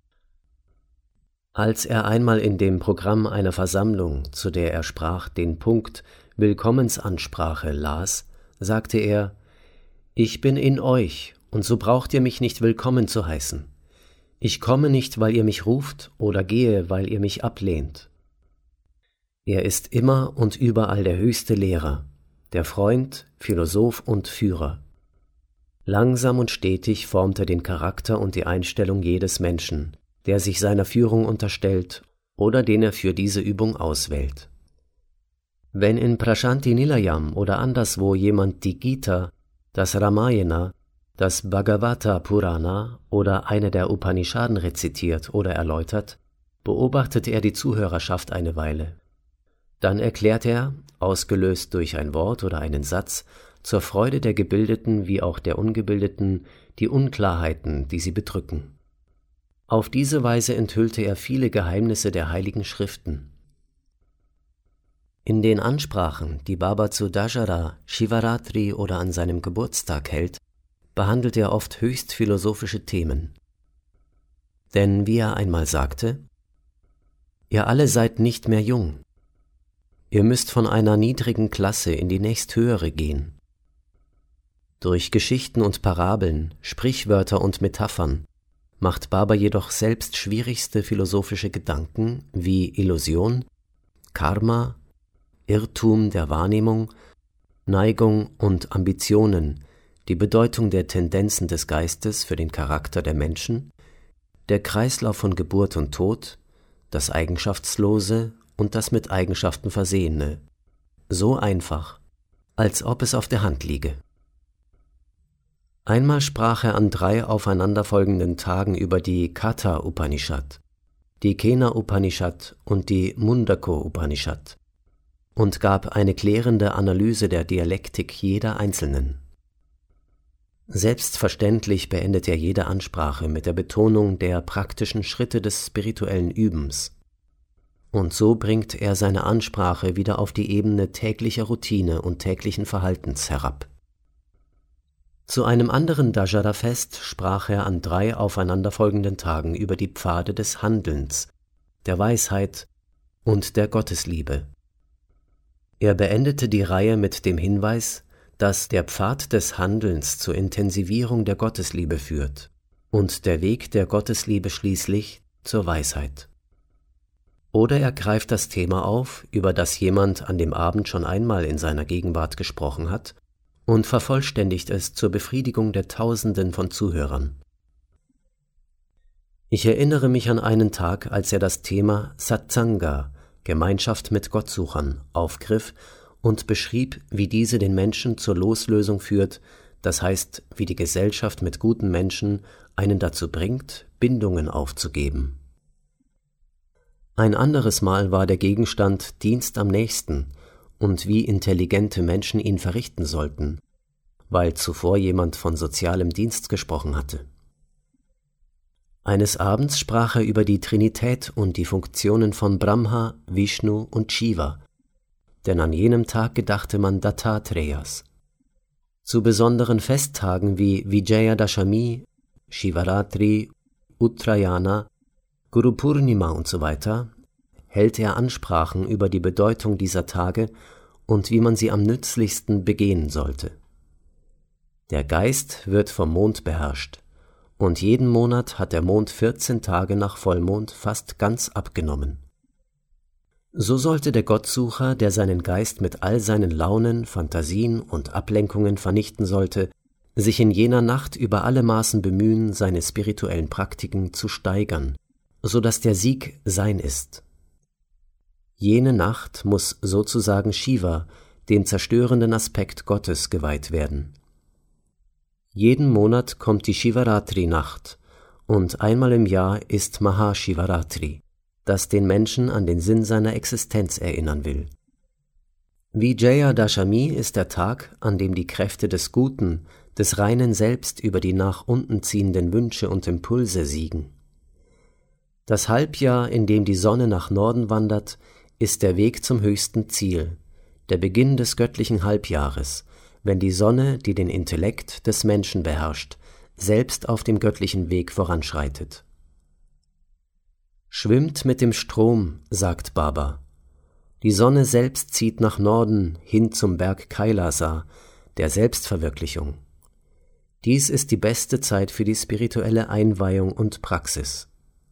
Als er einmal in dem Programm einer Versammlung, zu der er sprach, den Punkt Willkommensansprache las, sagte er: »Ich bin in euch, und so braucht ihr mich nicht willkommen zu heißen. Ich komme nicht, weil ihr mich ruft, oder gehe, weil ihr mich ablehnt.« Er ist immer und überall der höchste Lehrer, der Freund, Philosoph und Führer. Langsam und stetig formt er den Charakter und die Einstellung jedes Menschen, der sich seiner Führung unterstellt oder den er für diese Übung auswählt. Wenn in Prashanti Nilayam oder anderswo jemand die Gita, das Ramayana, das Bhagavata Purana oder eine der Upanishaden rezitiert oder erläutert, beobachtet er die Zuhörerschaft eine Weile. Dann erklärt er, ausgelöst durch ein Wort oder einen Satz, zur Freude der Gebildeten wie auch der Ungebildeten, die Unklarheiten, die sie bedrücken. Auf diese Weise enthüllte er viele Geheimnisse der Heiligen Schriften. In den Ansprachen, die Baba zu Dashara, Shivaratri oder an seinem Geburtstag hält, behandelt er oft höchst philosophische Themen. Denn wie er einmal sagte: »Ihr alle seid nicht mehr jung. Ihr müsst von einer niedrigen Klasse in die nächsthöhere gehen.« Durch Geschichten und Parabeln, Sprichwörter und Metaphern macht Baba jedoch selbst schwierigste philosophische Gedanken wie Illusion, Karma, Irrtum der Wahrnehmung, Neigung und Ambitionen, die Bedeutung der Tendenzen des Geistes für den Charakter der Menschen, der Kreislauf von Geburt und Tod, das Eigenschaftslose und das mit Eigenschaften Versehene, so einfach, als ob es auf der Hand liege. Einmal sprach er an 3 aufeinanderfolgenden Tagen über die Katha Upanishad, die Kena Upanishad und die Mundaka Upanishad und gab eine klärende Analyse der Dialektik jeder einzelnen. Selbstverständlich beendet er jede Ansprache mit der Betonung der praktischen Schritte des spirituellen Übens. Und so bringt er seine Ansprache wieder auf die Ebene täglicher Routine und täglichen Verhaltens herab. Zu einem anderen Dajjara-Fest sprach er an 3 aufeinanderfolgenden Tagen über die Pfade des Handelns, der Weisheit und der Gottesliebe. Er beendete die Reihe mit dem Hinweis, dass der Pfad des Handelns zur Intensivierung der Gottesliebe führt und der Weg der Gottesliebe schließlich zur Weisheit. Oder er greift das Thema auf, über das jemand an dem Abend schon einmal in seiner Gegenwart gesprochen hat, und vervollständigt es zur Befriedigung der Tausenden von Zuhörern. Ich erinnere mich an einen Tag, als er das Thema Satsanga, Gemeinschaft mit Gottsuchern, aufgriff und beschrieb, wie diese den Menschen zur Loslösung führt, das heißt, wie die Gesellschaft mit guten Menschen einen dazu bringt, Bindungen aufzugeben. Ein anderes Mal war der Gegenstand Dienst am Nächsten und wie intelligente Menschen ihn verrichten sollten, weil zuvor jemand von sozialem Dienst gesprochen hatte. Eines Abends sprach er über die Trinität und die Funktionen von Brahma, Vishnu und Shiva, denn an jenem Tag gedachte man Dattathreyas. Zu besonderen Festtagen wie Vijayadashami, Shivaratri, Uttarayana, Guru Purnima und so weiter hält er Ansprachen über die Bedeutung dieser Tage und wie man sie am nützlichsten begehen sollte. Der Geist wird vom Mond beherrscht, und jeden Monat hat der Mond 14 Tage nach Vollmond fast ganz abgenommen. So sollte der Gottsucher, der seinen Geist mit all seinen Launen, Fantasien und Ablenkungen vernichten sollte, sich in jener Nacht über alle Maßen bemühen, seine spirituellen Praktiken zu steigern, so dass der Sieg sein ist. Jene Nacht muss sozusagen Shiva, dem zerstörenden Aspekt Gottes, geweiht werden. Jeden Monat kommt die Shivaratri-Nacht und einmal im Jahr ist Mahashivaratri, das den Menschen an den Sinn seiner Existenz erinnern will. Vijayadashami ist der Tag, an dem die Kräfte des Guten, des reinen Selbst über die nach unten ziehenden Wünsche und Impulse siegen. Das Halbjahr, in dem die Sonne nach Norden wandert, ist der Weg zum höchsten Ziel, der Beginn des göttlichen Halbjahres, wenn die Sonne, die den Intellekt des Menschen beherrscht, selbst auf dem göttlichen Weg voranschreitet. Schwimmt mit dem Strom, sagt Baba. Die Sonne selbst zieht nach Norden hin zum Berg Kailasa, der Selbstverwirklichung. Dies ist die beste Zeit für die spirituelle Einweihung und Praxis.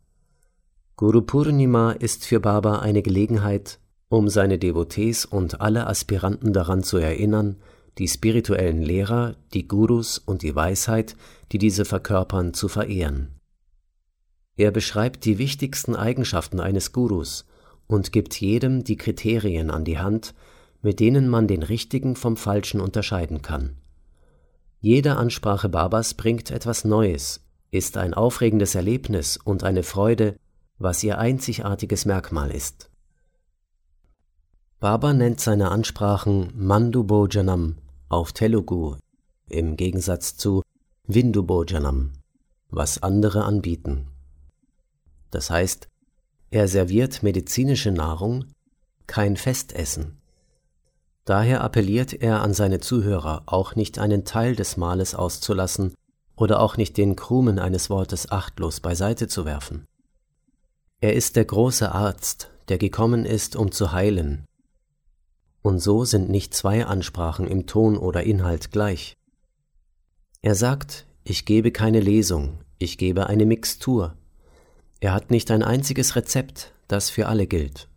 Guru Purnima ist für Baba eine Gelegenheit, um seine Devotees und alle Aspiranten daran zu erinnern, die spirituellen Lehrer, die Gurus und die Weisheit, die diese verkörpern, zu verehren. Er beschreibt die wichtigsten Eigenschaften eines Gurus und gibt jedem die Kriterien an die Hand, mit denen man den Richtigen vom Falschen unterscheiden kann. Jede Ansprache Babas bringt etwas Neues, ist ein aufregendes Erlebnis und eine Freude, was ihr einzigartiges Merkmal ist. Baba nennt seine Ansprachen Mandu Bhojanam auf Telugu im Gegensatz zu Vindu Bhojanam, was andere anbieten. Das heißt, er serviert medizinische Nahrung, kein Festessen. Daher appelliert er an seine Zuhörer, auch nicht einen Teil des Mahles auszulassen oder auch nicht den Krumen eines Wortes achtlos beiseite zu werfen. Er ist der große Arzt, der gekommen ist, um zu heilen. Und so sind nicht 2 Ansprachen im Ton oder Inhalt gleich. Er sagt, ich gebe keine Lesung, ich gebe eine Mixtur. Er hat nicht ein einziges Rezept, das für alle gilt.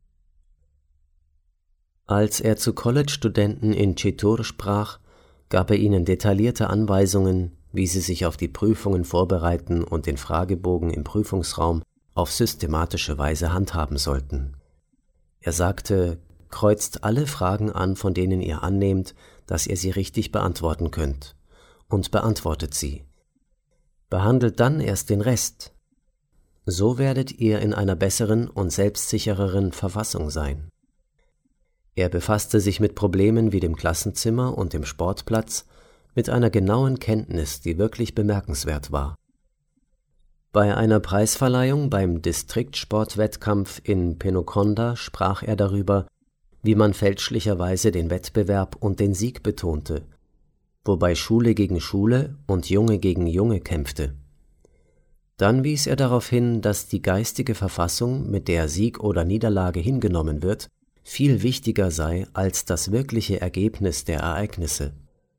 Als er zu College-Studenten in Chittor sprach, gab er ihnen detaillierte Anweisungen, wie sie sich auf die Prüfungen vorbereiten und den Fragebogen im Prüfungsraum auf systematische Weise handhaben sollten. Er sagte, kreuzt alle Fragen an, von denen ihr annehmt, dass ihr sie richtig beantworten könnt, und beantwortet sie. Behandelt dann erst den Rest. So werdet ihr in einer besseren und selbstsichereren Verfassung sein. Er befasste sich mit Problemen wie dem Klassenzimmer und dem Sportplatz mit einer genauen Kenntnis, die wirklich bemerkenswert war. Bei einer Preisverleihung beim Distriktsportwettkampf in Penukonda sprach er darüber, wie man fälschlicherweise den Wettbewerb und den Sieg betonte, wobei Schule gegen Schule und Junge gegen Junge kämpfte. Dann wies er darauf hin, dass die geistige Verfassung, mit der Sieg oder Niederlage hingenommen wird, viel wichtiger sei als das wirkliche Ergebnis der Ereignisse.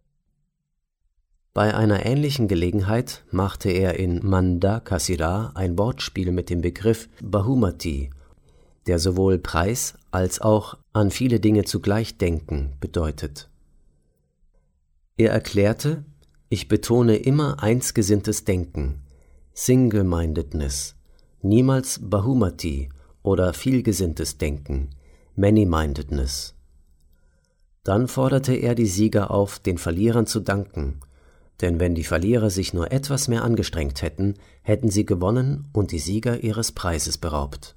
Bei einer ähnlichen Gelegenheit machte er in Manda Kasira ein Wortspiel mit dem Begriff Bahumati, der sowohl Preis als auch an viele Dinge zugleich denken bedeutet. Er erklärte, ich betone immer einsgesinntes Denken, Single-Mindedness, niemals Bahumati oder vielgesinntes Denken, Many-Mindedness. Dann forderte er die Sieger auf, den Verlierern zu danken, denn wenn die Verlierer sich nur etwas mehr angestrengt hätten, hätten sie gewonnen und die Sieger ihres Preises beraubt.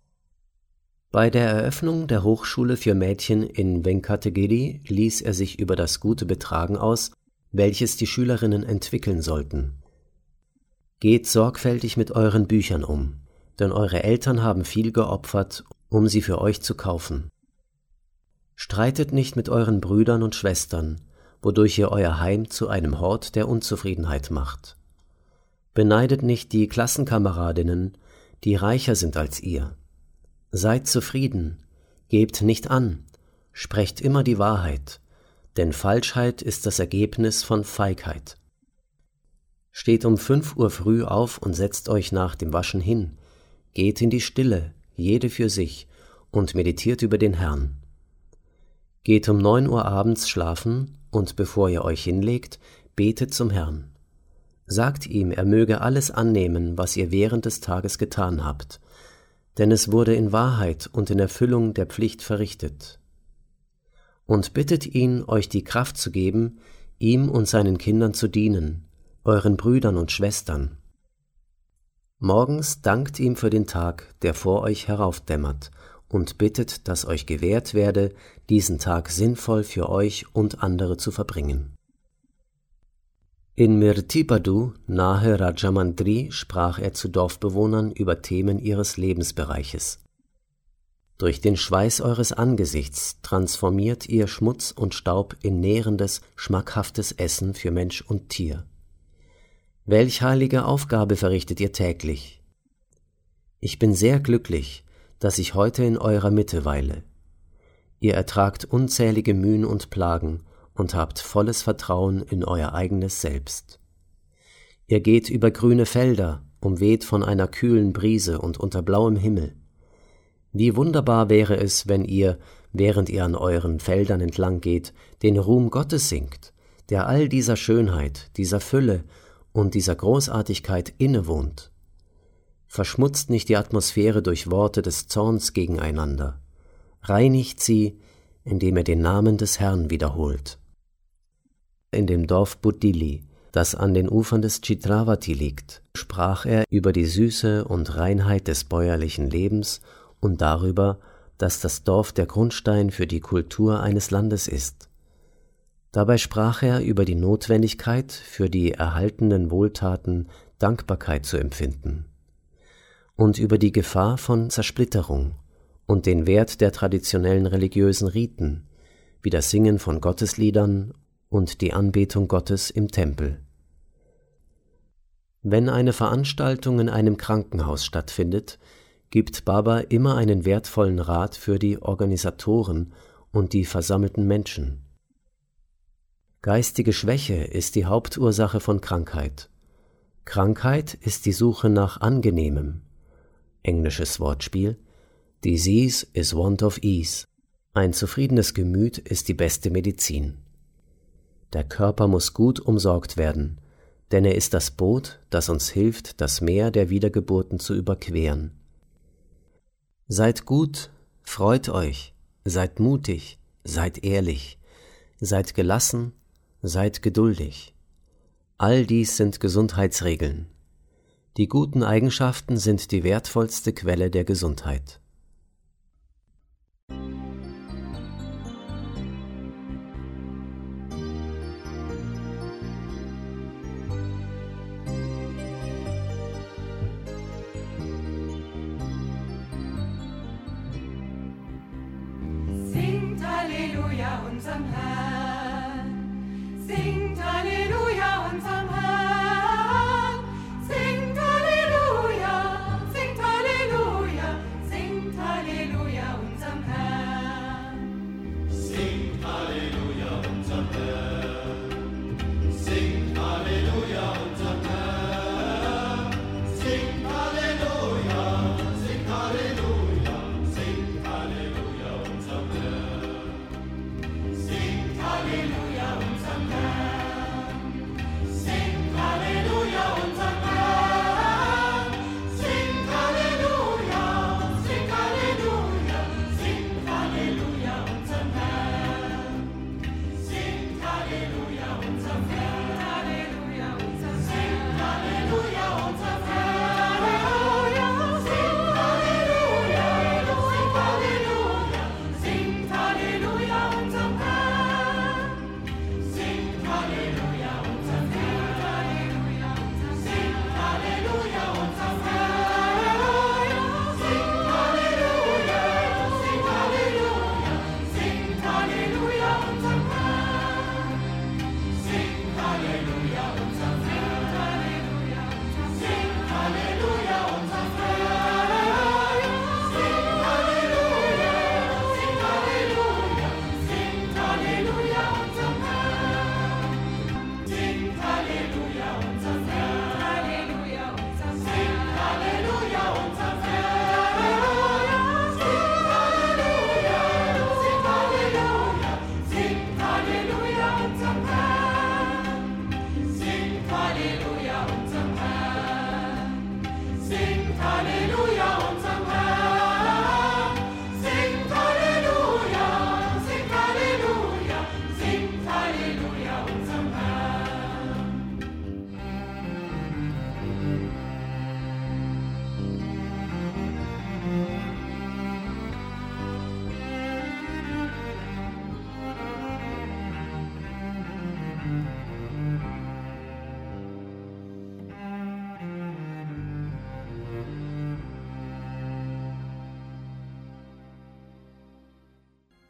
Bei der Eröffnung der Hochschule für Mädchen in Venkatagiri ließ er sich über das gute Betragen aus, welches die Schülerinnen entwickeln sollten. Geht sorgfältig mit euren Büchern um, denn eure Eltern haben viel geopfert, um sie für euch zu kaufen. Streitet nicht mit euren Brüdern und Schwestern, wodurch ihr euer Heim zu einem Hort der Unzufriedenheit macht. Beneidet nicht die Klassenkameradinnen, die reicher sind als ihr. Seid zufrieden, gebt nicht an, sprecht immer die Wahrheit, denn Falschheit ist das Ergebnis von Feigheit. Steht um 5 Uhr früh auf und setzt euch nach dem Waschen hin, geht in die Stille, jede für sich, und meditiert über den Herrn. Geht um 9 Uhr abends schlafen und bevor ihr euch hinlegt, betet zum Herrn. Sagt ihm, er möge alles annehmen, was ihr während des Tages getan habt, denn es wurde in Wahrheit und in Erfüllung der Pflicht verrichtet. Und bittet ihn, euch die Kraft zu geben, ihm und seinen Kindern zu dienen, euren Brüdern und Schwestern. Morgens dankt ihm für den Tag, der vor euch heraufdämmert, und bittet, dass euch gewährt werde, diesen Tag sinnvoll für euch und andere zu verbringen. In Mirtipadu, nahe Rajamandri, sprach er zu Dorfbewohnern über Themen ihres Lebensbereiches. Durch den Schweiß eures Angesichts transformiert ihr Schmutz und Staub in nährendes, schmackhaftes Essen für Mensch und Tier. Welch heilige Aufgabe verrichtet ihr täglich? Ich bin sehr glücklich, dass ich heute in eurer Mitte weile. Ihr ertragt unzählige Mühen und Plagen und habt volles Vertrauen in euer eigenes Selbst. Ihr geht über grüne Felder, umweht von einer kühlen Brise und unter blauem Himmel. Wie wunderbar wäre es, wenn ihr, während ihr an euren Feldern entlang geht, den Ruhm Gottes singt, der all dieser Schönheit, dieser Fülle und dieser Großartigkeit innewohnt. Verschmutzt nicht die Atmosphäre durch Worte des Zorns gegeneinander. Reinigt sie, indem ihr den Namen des Herrn wiederholt. In dem Dorf Buddili, das an den Ufern des Chitravati liegt, sprach er über die Süße und Reinheit des bäuerlichen Lebens und darüber, dass das Dorf der Grundstein für die Kultur eines Landes ist. Dabei sprach er über die Notwendigkeit, für die erhaltenen Wohltaten Dankbarkeit zu empfinden und über die Gefahr von Zersplitterung und den Wert der traditionellen religiösen Riten, wie das Singen von Gottesliedern und die Anbetung Gottes im Tempel. Wenn eine Veranstaltung in einem Krankenhaus stattfindet, gibt Baba immer einen wertvollen Rat für die Organisatoren und die versammelten Menschen. Geistige Schwäche ist die Hauptursache von Krankheit. Krankheit ist die Suche nach Angenehmem. Englisches Wortspiel. Disease is want of ease. Ein zufriedenes Gemüt ist die beste Medizin. Der Körper muss gut umsorgt werden, denn er ist das Boot, das uns hilft, das Meer der Wiedergeburten zu überqueren. Seid gut, freut euch, seid mutig, seid ehrlich, seid gelassen, seid geduldig. All dies sind Gesundheitsregeln. Die guten Eigenschaften sind die wertvollste Quelle der Gesundheit. Singt Halleluja unserem Herrn, singt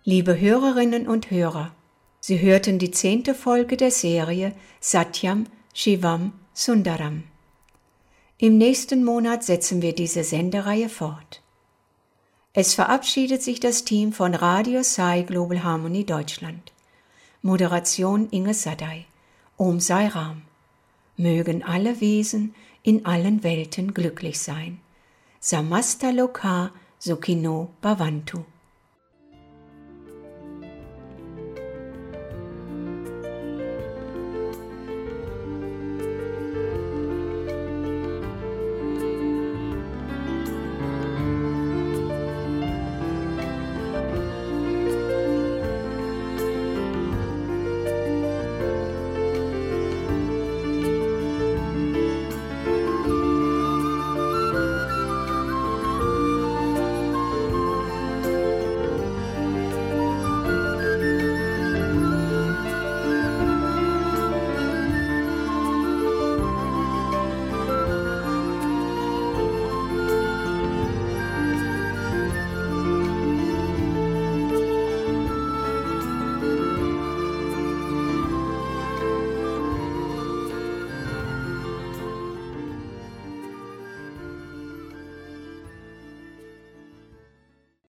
Liebe Hörerinnen und Hörer, Sie hörten die 10. Folge der Serie Satyam Shivam Sundaram. Im nächsten Monat setzen wir diese Sendereihe fort. Es verabschiedet sich das Team von Radio Sai Global Harmony Deutschland. Moderation Inge Sadai. Om Sai Ram. Mögen alle Wesen in allen Welten glücklich sein. Samasta Loka Sukhino Bhavantu.